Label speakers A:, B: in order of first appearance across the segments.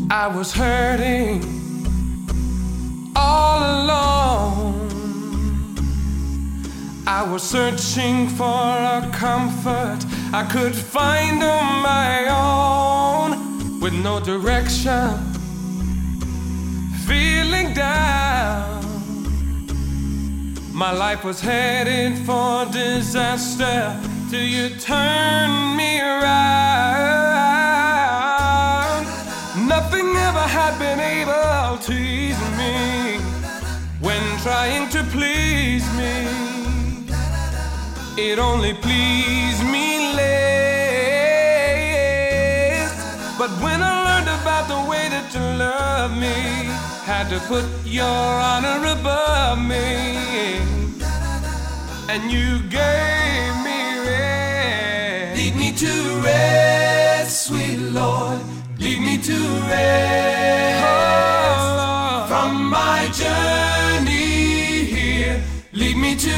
A: I was hurting all alone. I was searching for a comfort I could find on my own, with no direction, feeling down. My life was headed for disaster till you turned me around. Nothing ever had been able to ease me when trying to please me. It only pleased me less. But when I learned about the way that you love me, had to put your honor above me, and you gave me rest. Lead me to rest, sweet Lord. Lead me to rest, oh, from my journey here. Lead me to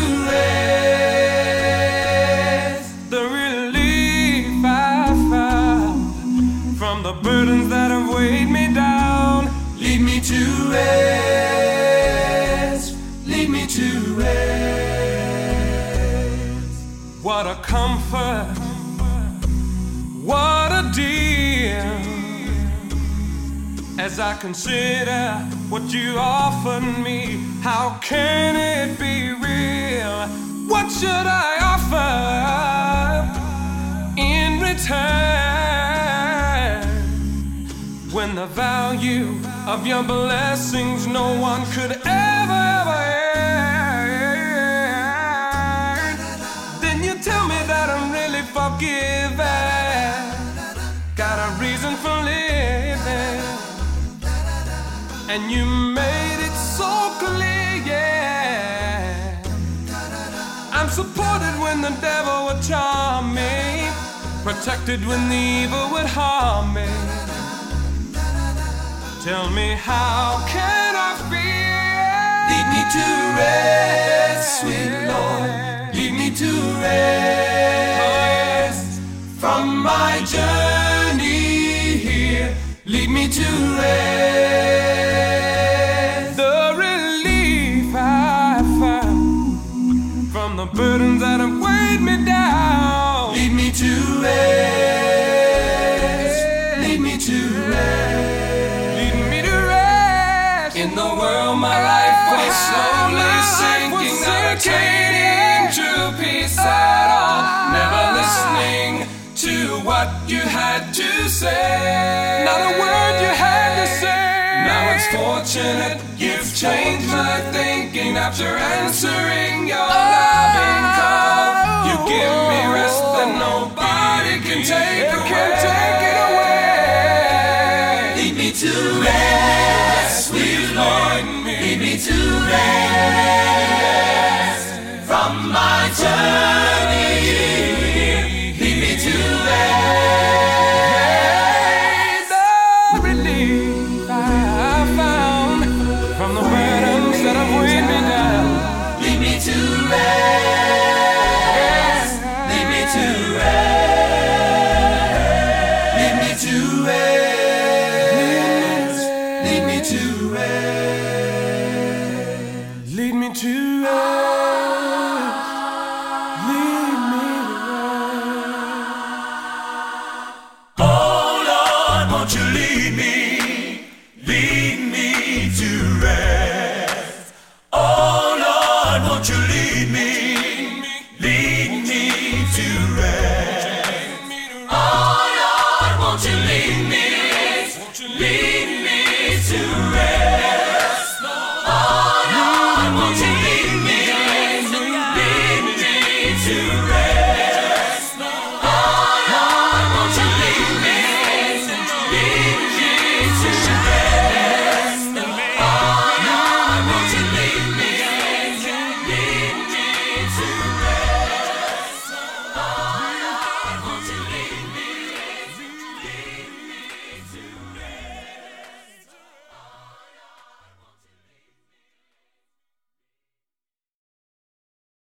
A: rest. The relief I found from the burdens that have weighed me down. Lead me to rest. Lead me to rest. What a comfort, what a deal. As I consider what you offered me, how can it be real? What should I offer in return, when the value of your blessings no one could ever earn? Then you tell me that I'm really forgiven, got a reason for living. And you made it so clear, yeah. I'm supported when the devil would charm me, protected when the evil would harm me. Tell me, how can I feel? Lead me to rest, sweet Lord. Lead me to rest, from my journey here. Lead me to rest. The burdens that have weighed me down. Lead me to rest. Lead me to rest. Lead me to rest. In the world my life was slowly sinking, not attaining true peace at all. Never listening to what you had to say. Not a word you had to say. Now it's fortunate you've changed my thinking after answering your loving call. You give me rest that nobody can take away. Lead me to rest, sweet Lord. Lead me to rest, from my journey. Lead me to rest. The relief I found from the burdens that have weighed me down. Lead me to rest. Lead me to rest. Lead me to rest. Lead me to rest. Lead me to rest. Lead me to rest. Oh Lord, won't you lead me? Lead me to rest. Oh Lord, won't you lead me? Lead me to rest. Oh Lord, won't you lead me? Lead me to rest. Oh Lord, won't you lead me? Lead me to rest.